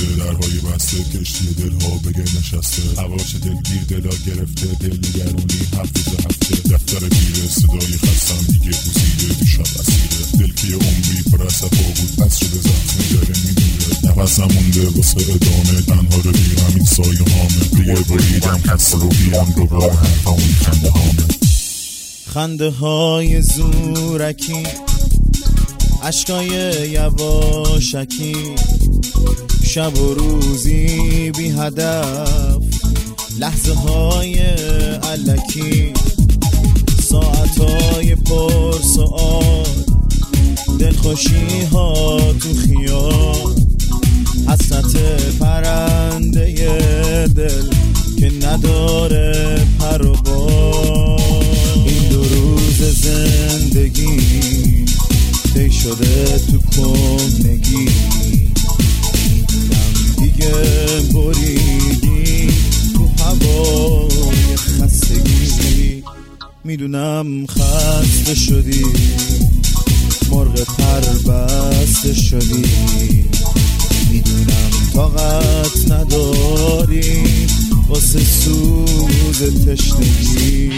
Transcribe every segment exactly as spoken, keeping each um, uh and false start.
بسته، درهای بسته، کشتی دلها بگه نشسته، هواش دلگیر دلا گرفته، دل نگرونی هفت روز هفته، دفتر پیره صدای خستم دیگه بوسیده تو شب اسیره، دل که عمری پر از صفا بود پس شده زخمی داره میمیره، نفسم مونده واسه ادامه، تنها رو بیرم این سایه هامه، دیگه بریدم کس رو بیرم دوباره همون خنده هامه. خنده های زورکی، عشقای یواشکی، شب و روزی بی هدف، لحظه های علکی، ساعت های پر سؤال، دلخوشی ها تو خیال، حسرت پرنده دل که نداره پر و بال. این دو روز زندگی تی شده تو کهنگی، میدونم دیگه بریدی تو هوای خستگی، میدونم خسته شدی مرغ پر بسته شدی، میدونم طاقت نداری واسه سوز تشنگی.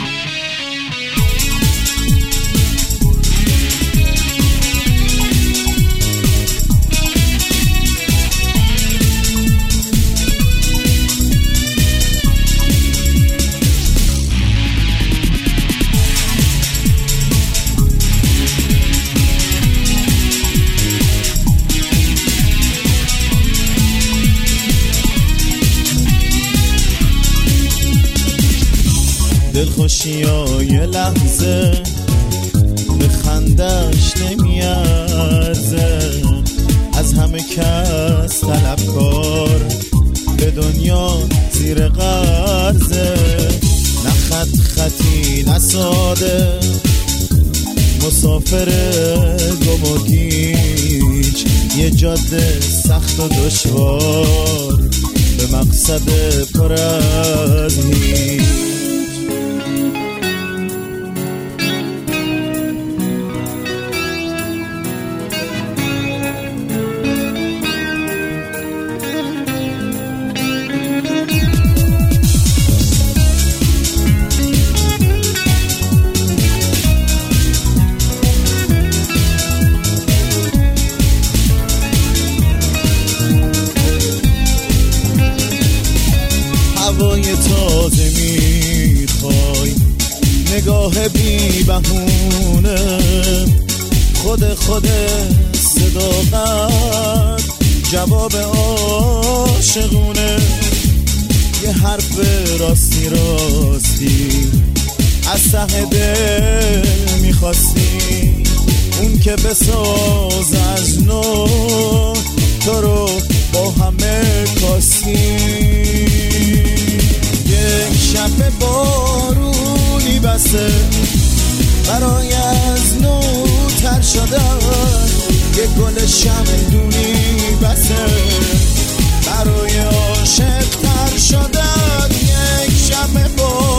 دلخوشی ها یه لحظه به خندش نمیارزه، از همه کس طلبکار به دنیا زیر قرضه، نه خط خطی نه ساده، مسافر گم و گیج، یه جاده سخت و دشوار به مقصد پر از هیچ. هوای تازه میخوای، نگاه بی بهونه، خود خود صداقت جواب عاشقونه، یه حرف راستی راستی از ته دل میخواستی، اون که بساز از نو تو رو با همه کاستی. یک شب بارونی بسه برای از نو تر شدن، یک گل شمعدونی بسه برای عاشق تر شدن، یک شب بارونی